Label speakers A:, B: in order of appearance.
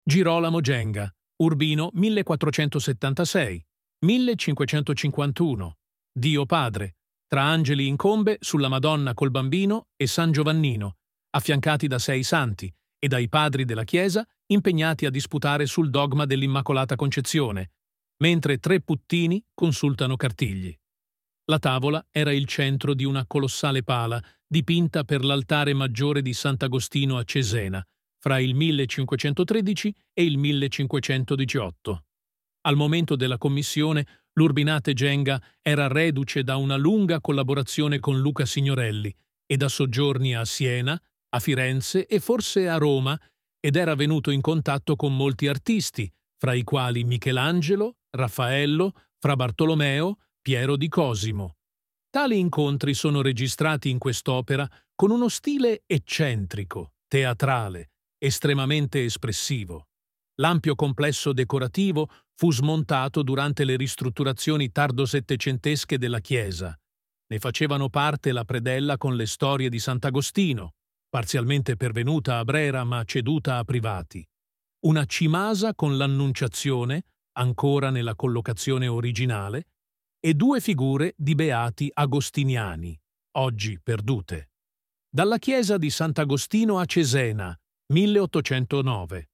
A: Girolamo Genga, Urbino 1476, 1551. Dio Padre, tra angeli incombe sulla Madonna col Bambino e San Giovannino, affiancati da 6 santi e dai padri della Chiesa impegnati a disputare sul dogma dell'Immacolata Concezione, mentre 3 puttini consultano cartigli. La tavola era il centro di una colossale pala dipinta per l'altare maggiore di Sant'Agostino a Cesena, fra il 1513 e il 1518. Al momento della commissione, l'Urbinate Genga era reduce da una lunga collaborazione con Luca Signorelli e da soggiorni a Siena, a Firenze e forse a Roma, ed era venuto in contatto con molti artisti, fra i quali Michelangelo, Raffaello, Fra Bartolomeo, Piero di Cosimo. Tali incontri sono registrati in quest'opera con uno stile eccentrico, teatrale, estremamente espressivo. L'ampio complesso decorativo fu smontato durante le ristrutturazioni tardo-settecentesche della chiesa. Ne facevano parte la predella con le storie di Sant'Agostino, parzialmente pervenuta a Brera ma ceduta a privati. Una cimasa con l'Annunciazione, ancora nella collocazione originale, e 2 figure di beati agostiniani, oggi perdute. Dalla chiesa di Sant'Agostino a Cesena, 1809.